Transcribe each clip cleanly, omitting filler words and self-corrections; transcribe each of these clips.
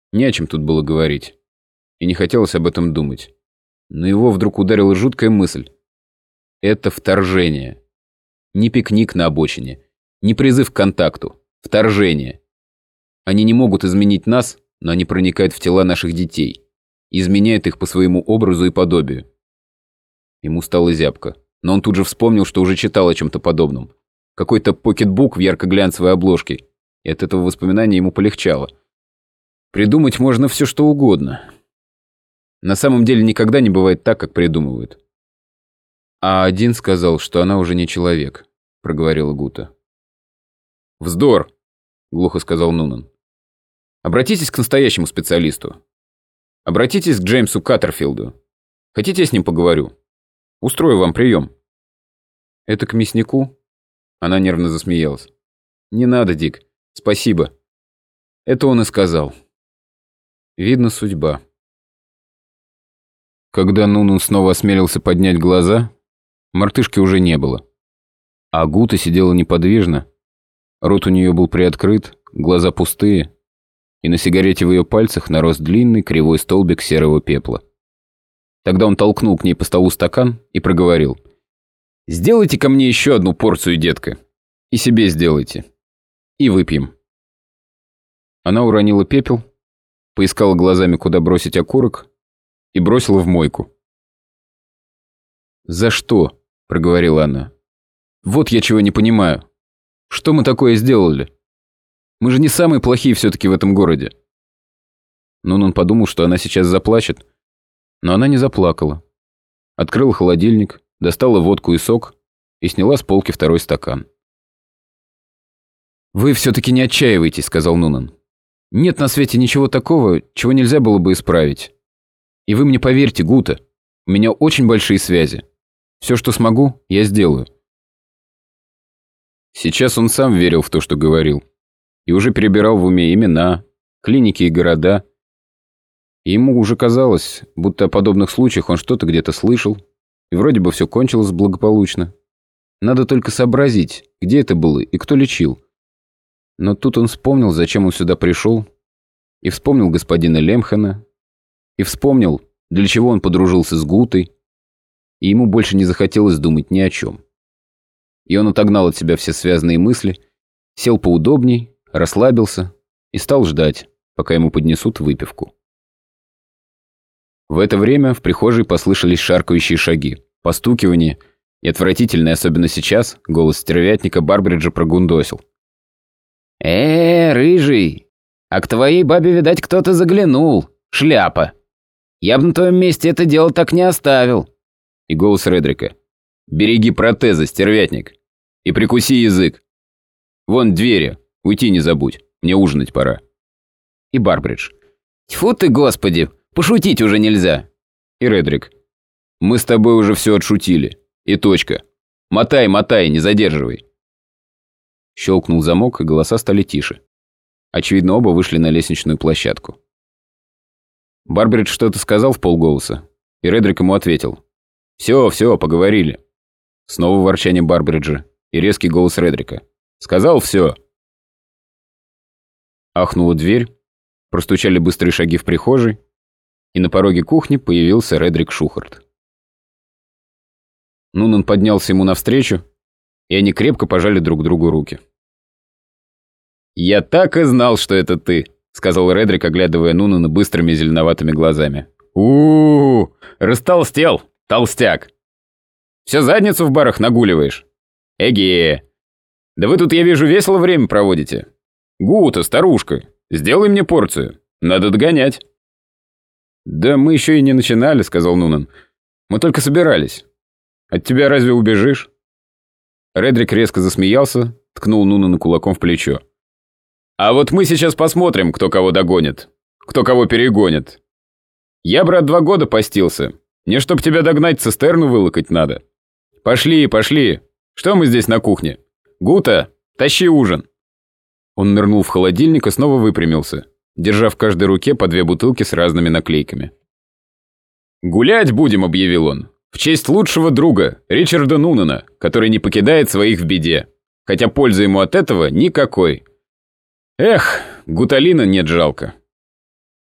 Не о чем тут было говорить. И не хотелось об этом думать. Но его вдруг ударила жуткая мысль. Это вторжение. Не пикник на обочине, не призыв к контакту. Вторжение. Они не могут изменить нас, но они проникают в тела наших детей. И изменяют их по своему образу и подобию. Ему стало зябко. Но он тут же вспомнил, что уже читал о чем-то подобном. Какой-то покетбук в ярко-глянцевой обложке. И от этого воспоминания ему полегчало. Придумать можно все, что угодно. На самом деле никогда не бывает так, как придумывают. «А один сказал, что она уже не человек», — проговорила Гута. «Вздор», — глухо сказал Нунан. «Обратитесь к настоящему специалисту. Обратитесь к Джеймсу Каттерфилду. Хотите, я с ним поговорю? Устрою вам прием». «Это к мяснику?» Она нервно засмеялась. «Не надо, Дик. Спасибо». Это он и сказал. Видно, судьба. Когда Нунан снова осмелился поднять глаза, мартышки уже не было. А Гута сидела неподвижно. Рот у нее был приоткрыт, глаза пустые, и на сигарете в ее пальцах нарос длинный кривой столбик серого пепла. Тогда он толкнул к ней по столу стакан и проговорил. «Сделайте ко мне еще одну порцию, детка. И себе сделайте. И выпьем». Она уронила пепел, поискала глазами, куда бросить окурок, и бросила в мойку. «За что?» – проговорила она. «Вот я чего не понимаю. Что мы такое сделали? Мы же не самые плохие все-таки в этом городе». Нунан подумал, что она сейчас заплачет, но она не заплакала. Открыла холодильник, достала водку и сок и сняла с полки второй стакан. «Вы все-таки не отчаивайтесь», – сказал Нунан. «Нет на свете ничего такого, чего нельзя было бы исправить. И вы мне поверьте, Гута, у меня очень большие связи. Все, что смогу, я сделаю». Сейчас он сам верил в то, что говорил. И уже перебирал в уме имена, клиники и города. И ему уже казалось, будто о подобных случаях он что-то где-то слышал. И вроде бы все кончилось благополучно. Надо только сообразить, где это было и кто лечил. Но тут он вспомнил, зачем он сюда пришел. И вспомнил господина Лемхена. И вспомнил, для чего он подружился с Гутой. И ему больше не захотелось думать ни о чем. И он отогнал от себя все связанные мысли, сел поудобней, расслабился и стал ждать, пока ему поднесут выпивку. В это время в прихожей послышались шаркающие шаги, постукивание и отвратительный, особенно сейчас, голос стервятника Барбриджа прогундосил. Рыжий, а к твоей бабе, видать, кто-то заглянул, шляпа. Я бы на твоем месте это дело так не оставил». И голос Редрика. «Береги протезы, стервятник, и прикуси язык. Вон двери, уйти не забудь, мне ужинать пора». И Барбридж. «Тьфу ты, господи, пошутить уже нельзя». И Редрик. «Мы с тобой уже все отшутили, и точка. Мотай, мотай, не задерживай». Щелкнул замок, и голоса стали тише. Очевидно, оба вышли на лестничную площадку. Барбридж что-то сказал в полголоса, и Редрик ему ответил. «Все, поговорили». Снова ворчание Барбриджа и резкий голос Редрика. «Сказал все». Ахнула дверь, простучали быстрые шаги в прихожей, и на пороге кухни появился Редрик Шухарт. Нунан поднялся ему навстречу, и они крепко пожали друг другу руки. «Я так и знал, что это ты», — сказал Редрик, оглядывая Нунана быстрыми зеленоватыми глазами. «У-у-у, растолстел, толстяк. Все задницу в барах нагуливаешь? Эге. Да вы тут, я вижу, весело время проводите. Гута, старушка, сделай мне порцию, надо догонять». «Да мы еще и не начинали», — сказал Нунан. «Мы только собирались. От тебя разве убежишь?» Редрик резко засмеялся, ткнул Нунана кулаком в плечо. «А вот мы сейчас посмотрим, кто кого догонит, кто кого перегонит. Я, брат, 2 года постился. Не чтоб тебя догнать, цистерну вылокать надо. Пошли, пошли. Что мы здесь на кухне? Гута, тащи ужин». Он нырнул в холодильник и снова выпрямился, держа в каждой руке по 2 бутылки с разными наклейками. «Гулять будем», — объявил он, — «в честь лучшего друга, Ричарда Нунана, который не покидает своих в беде, хотя пользы ему от этого никакой. Эх, гуталина нет жалко».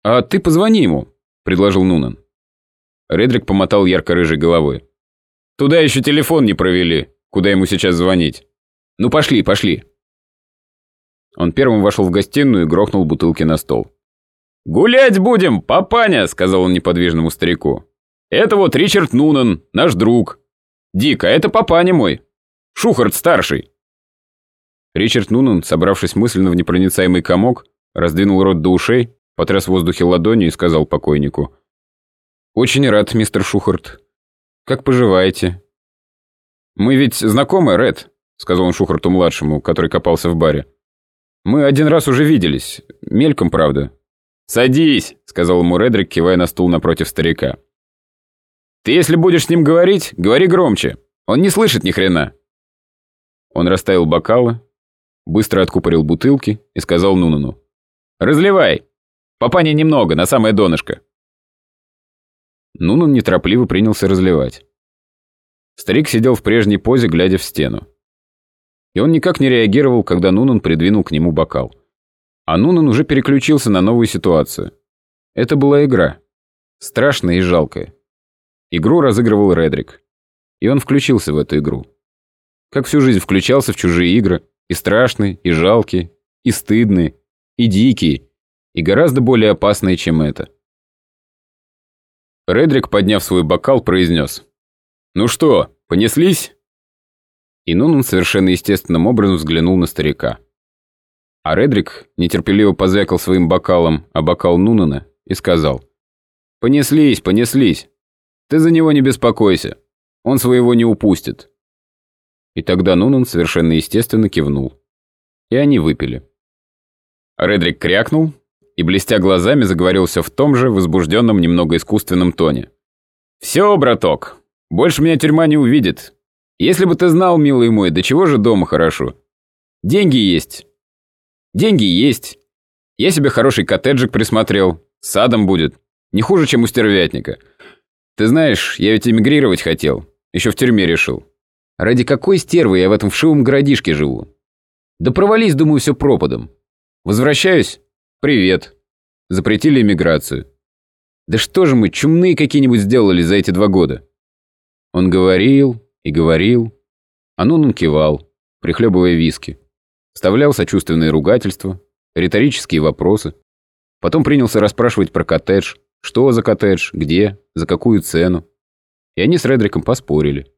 «А ты позвони ему», — предложил Нунан. Редрик помотал ярко-рыжей головой. «Туда еще телефон не провели. Куда ему сейчас звонить? Ну пошли, пошли». Он первым вошел в гостиную и грохнул бутылки на стол. «Гулять будем, папаня», — сказал он неподвижному старику. «Это вот Ричард Нунан, наш друг. Дик, а это папаня мой. Шухарт-старший». Ричард Нунан, собравшись мысленно в непроницаемый комок, раздвинул рот до ушей, потряс в воздухе ладонью и сказал покойнику. «Очень рад, мистер Шухарт. Как поживаете?» «Мы ведь знакомы, Ред», — сказал он Шухарту-младшему, который копался в баре. «Мы один раз уже виделись. Мельком, правда». «Садись», — сказал ему Редрик, кивая на стул напротив старика. «Ты, если будешь с ним говорить, говори громче. Он не слышит ни хрена». Он расставил бокалы, быстро откупорил бутылки и сказал Нунану. «Разливай. Папаня немного, на самое донышко». Нунан неторопливо принялся разливать. Старик сидел в прежней позе, глядя в стену. И он никак не реагировал, когда Нунан придвинул к нему бокал. А Нунан уже переключился на новую ситуацию. Это была игра. Страшная и жалкая. Игру разыгрывал Редрик. И он включился в эту игру. Как всю жизнь включался в чужие игры. И страшные, и жалкие, и стыдные, и дикие, и гораздо более опасные, чем это. Редрик, подняв свой бокал, произнес. «Ну что, понеслись?» И Нунан совершенно естественным образом взглянул на старика. А Редрик нетерпеливо позвякал своим бокалом о бокал Нунана и сказал. «Понеслись, понеслись. Ты за него не беспокойся. Он своего не упустит». И тогда Нунан совершенно естественно кивнул. И они выпили. Редрик крякнул и, блестя глазами, заговорил все в том же возбужденном, немного искусственном тоне. «Все, браток, больше меня тюрьма не увидит. Если бы ты знал, милый мой, до чего же дома хорошо. Деньги есть. Деньги есть. Я себе хороший коттеджик присмотрел. С садом будет. Не хуже, чем у стервятника. Ты знаешь, я ведь эмигрировать хотел. Еще в тюрьме решил. Ради какой стервы я в этом вшивом городишке живу? Да провались, думаю, все пропадом. Возвращаюсь? Привет. Запретили эмиграцию. Да что же мы, чумные какие-нибудь сделали за эти 2 года?» Он говорил и говорил, а Нунан кивал, прихлебывая виски. Вставлял сочувственные ругательства, риторические вопросы. Потом принялся расспрашивать про коттедж. Что за коттедж, где, за какую цену. И они с Редриком поспорили.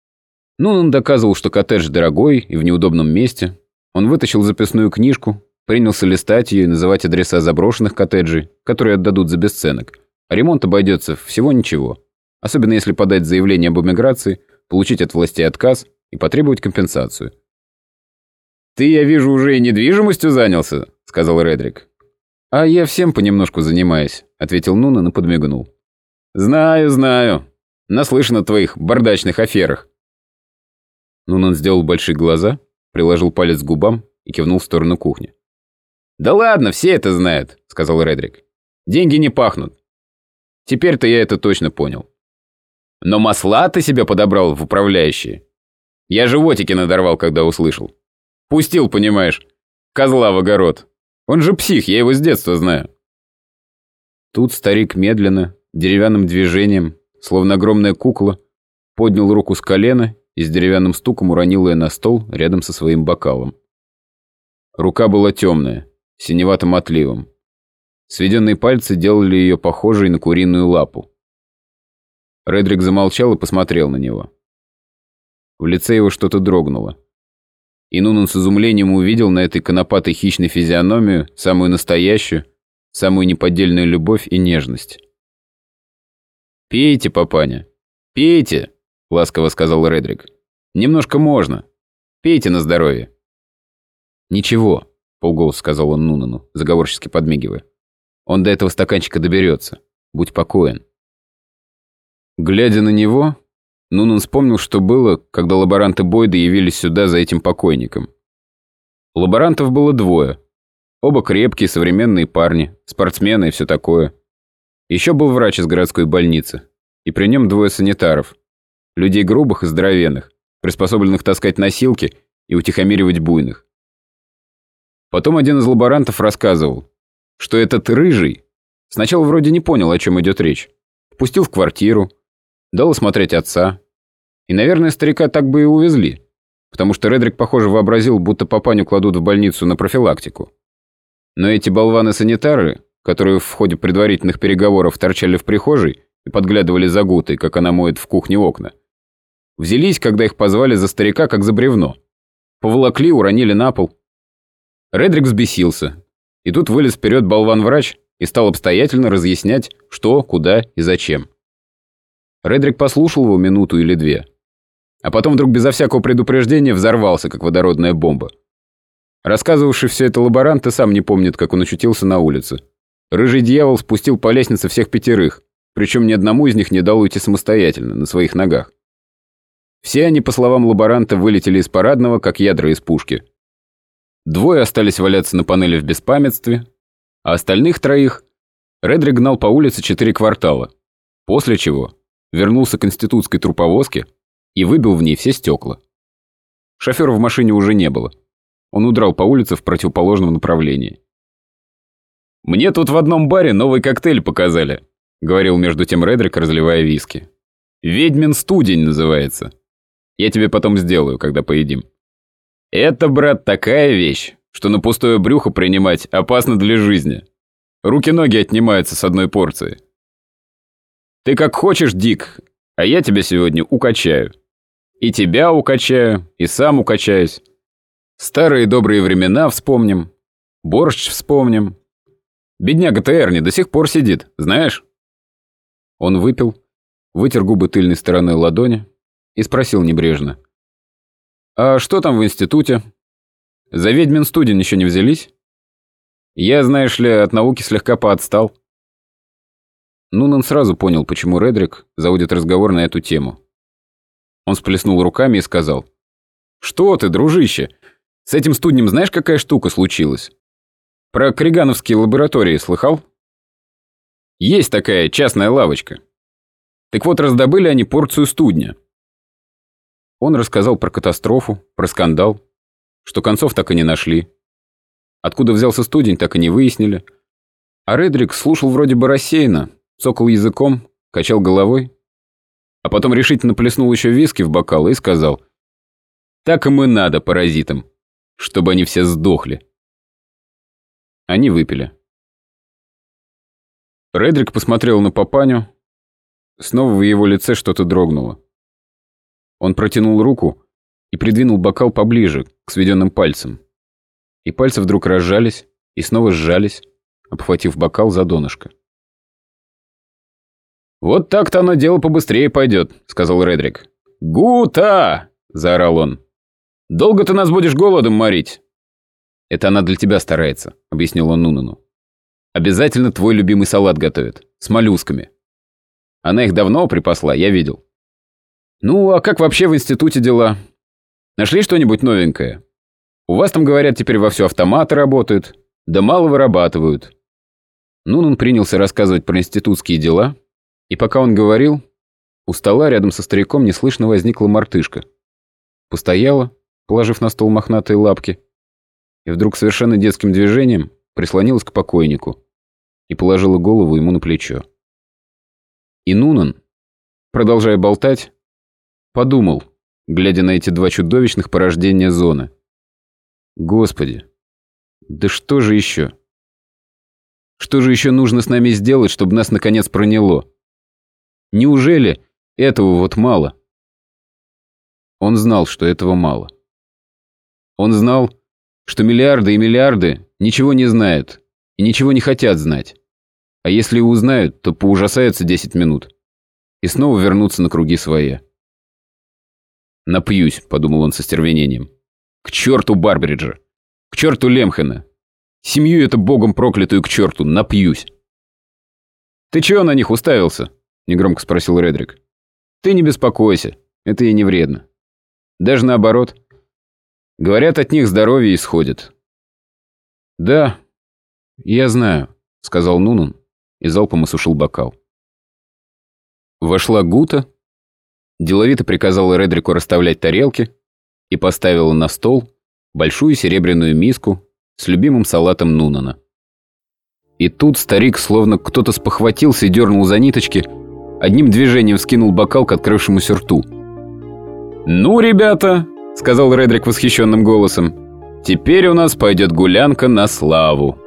Нунан доказывал, что коттедж дорогой и в неудобном месте. Он вытащил записную книжку, принялся листать ее и называть адреса заброшенных коттеджей, которые отдадут за бесценок. А ремонт обойдется всего ничего. Особенно если подать заявление об эмиграции, получить от властей отказ и потребовать компенсацию. «Ты, я вижу, уже и недвижимостью занялся», — сказал Редрик. «А я всем понемножку занимаюсь», — ответил Нунан и подмигнул. «Знаю, знаю. Наслышан о твоих бардачных аферах». Нунан сделал большие глаза, приложил палец к губам и кивнул в сторону кухни. «Да ладно, все это знают», — сказал Редрик. «Деньги не пахнут. Теперь-то я это точно понял. Но масла ты себе подобрал в управляющие. Я животики надорвал, когда услышал. Пустил, понимаешь, козла в огород. Он же псих, я его с детства знаю». Тут старик медленно, деревянным движением, словно огромная кукла, поднял руку с колена и с деревянным стуком уронил ее на стол рядом со своим бокалом. Рука была темная, синеватым отливом. Сведенные пальцы делали ее похожей на куриную лапу. Редрик замолчал и посмотрел на него. В лице его что-то дрогнуло. И Нунан с изумлением увидел на этой конопатой хищной физиономию самую настоящую, самую неподдельную любовь и нежность. «Пейте, папаня, пейте», — ласково сказал Редрик. «Немножко можно. Пейте на здоровье». «Ничего», — полголоса сказал он Нунану, заговорчески подмигивая. «Он до этого стаканчика доберется. Будь покоен». Глядя на него, Нунан вспомнил, что было, когда лаборанты Бойда явились сюда за этим покойником. Лаборантов было 2. Оба крепкие, современные парни, спортсмены и все такое. Еще был врач из городской больницы. И при нем 2 санитаров. Людей грубых и здоровенных, приспособленных таскать носилки и утихомиривать буйных. Потом один из лаборантов рассказывал, что этот рыжий Сначала вроде не понял, о чем идет речь. Впустил в квартиру, дал осмотреть отца. И, наверное, старика так бы и увезли, потому что Редрик, похоже, вообразил, будто папаню кладут в больницу на профилактику. Но эти болваны-санитары, которые в ходе предварительных переговоров торчали в прихожей и подглядывали за Гутой, как она моет в кухне окна, взялись, когда их позвали за старика, как за бревно. Поволокли, уронили на пол. Редрик взбесился. И тут вылез вперед болван-врач и стал обстоятельно разъяснять, что, куда и зачем. Редрик послушал его минуту или две. А потом вдруг безо всякого предупреждения взорвался, как водородная бомба. Рассказывавший все это лаборант и сам не помнит, как он очутился на улице. Рыжий дьявол спустил по лестнице всех 5, причем ни одному из них не дал уйти самостоятельно, на своих ногах. Все они, по словам лаборанта, вылетели из парадного, как ядра из пушки. 2 остались валяться на панели в беспамятстве, а остальных 3 Редрик гнал по улице 4 квартала, после чего вернулся к институтской труповозке и выбил в ней все стекла. Шофера в машине уже не было. Он удрал по улице в противоположном направлении. «Мне тут в одном баре новый коктейль показали», — говорил между тем Редрик, разливая виски. «Ведьмин студень называется. Я тебе потом сделаю, когда поедим. Это, брат, такая вещь, что на пустое брюхо принимать опасно для жизни. Руки-ноги отнимаются с одной порции. Ты как хочешь, Дик, а я тебя сегодня укачаю. И тебя укачаю, и сам укачаюсь. Старые добрые времена вспомним, борщ вспомним. Бедняга-то Эрни до сих пор сидит, знаешь?» Он выпил, вытер губы тыльной стороной ладони и спросил небрежно: «А что там в институте? За ведьмин студень еще не взялись? Я, знаешь ли, от науки слегка поотстал». Нунан сразу понял, почему Редрик заводит разговор на эту тему. Он сплеснул руками и сказал: «Что ты, дружище? С этим студнем знаешь, какая штука случилась? Про кригановские лаборатории слыхал? Есть такая частная лавочка. Так вот, раздобыли они порцию студня». Он рассказал про катастрофу, про скандал, что концов так и не нашли. Откуда взялся студень, так и не выяснили. А Редрик слушал вроде бы рассеянно, цокал языком, качал головой, а потом решительно плеснул еще виски в бокал и сказал: «Так им и надо, паразитам, чтобы они все сдохли». Они выпили. Редрик посмотрел на папаню. Снова в его лице что-то дрогнуло. Он протянул руку и придвинул бокал поближе, к сведенным пальцам. И пальцы вдруг разжались и снова сжались, обхватив бокал за донышко. «Вот так-то оно дело побыстрее пойдет», — сказал Редрик. «Гута!» — заорал он. «Долго ты нас будешь голодом морить?» «Это она для тебя старается», — объяснил он Нунану. «Обязательно твой любимый салат готовит, с моллюсками. Она их давно припасла, я видел. Ну, а как вообще в институте дела? Нашли что-нибудь новенькое? У вас там, говорят, теперь вовсю автоматы работают, да мало вырабатывают». Нунан принялся рассказывать про институтские дела, и пока он говорил, у стола рядом со стариком неслышно возникла мартышка. Постояла, положив на стол мохнатые лапки, и вдруг совершенно детским движением прислонилась к покойнику и положила голову ему на плечо. И Нунан, продолжая болтать, подумал, глядя на эти 2 чудовищных порождения зоны: «Господи, да что же еще? Что же еще нужно с нами сделать, чтобы нас наконец проняло? Неужели этого вот мало?» Он знал, что этого мало. Он знал, что миллиарды и миллиарды ничего не знают и ничего не хотят знать. А если и узнают, то поужасаются 10 минут и снова вернутся на круги своя. «Напьюсь», — подумал он со стервенением. «К черту Барбриджа! К черту Лемхена! Семью эту богом проклятую к черту! Напьюсь!» «Ты чего на них уставился?» — негромко спросил Редрик. «Ты не беспокойся, это ей не вредно. Даже наоборот. Говорят, от них здоровье исходит». «Да, я знаю», — сказал Нунан и залпом осушил бокал. Вошла Гута, деловито приказала Редрику расставлять тарелки и поставила на стол большую серебряную миску с любимым салатом Нунана. И тут старик, словно кто-то спохватился и дернул за ниточки, одним движением скинул бокал к открывшемуся рту. «Ну, ребята», — сказал Редрик восхищенным голосом, — «теперь у нас пойдет гулянка на славу».